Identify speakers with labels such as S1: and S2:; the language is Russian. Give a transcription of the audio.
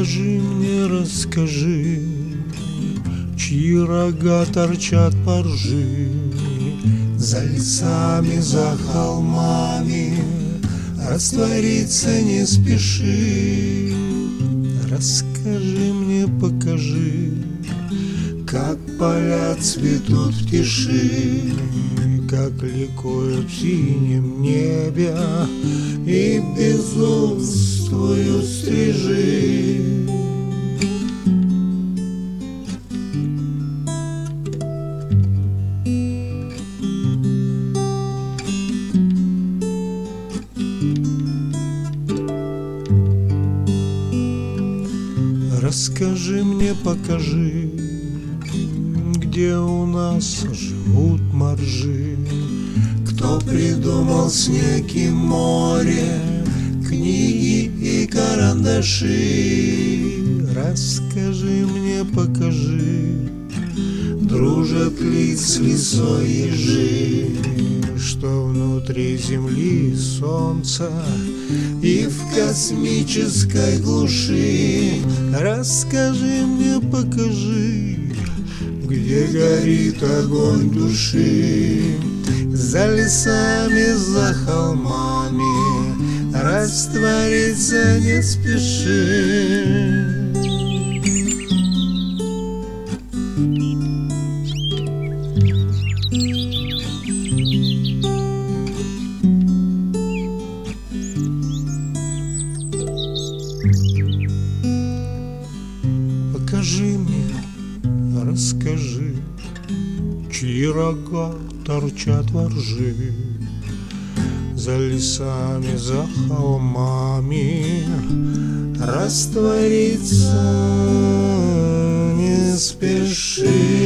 S1: Покажи мне, расскажи, чьи рога торчат по ржи. За лесами, за холмами раствориться не спеши. Расскажи мне, покажи, как поля цветут в тиши, как ликуют в синем небе и безумствуют стрижи. Расскажи мне, покажи, где у нас живут моржи, кто придумал снег и море, книги и карандаши. Расскажи мне, покажи, дружат ли с лисой ежи, что внутри земли солнца и в космической глуши. Расскажи мне, покажи, где горит огонь души. За лесами, за холмами раствориться не спеши. Покажи мне, расскажи, чьи рога торчат во ржи. За лесами, за холмами раствориться не спеши.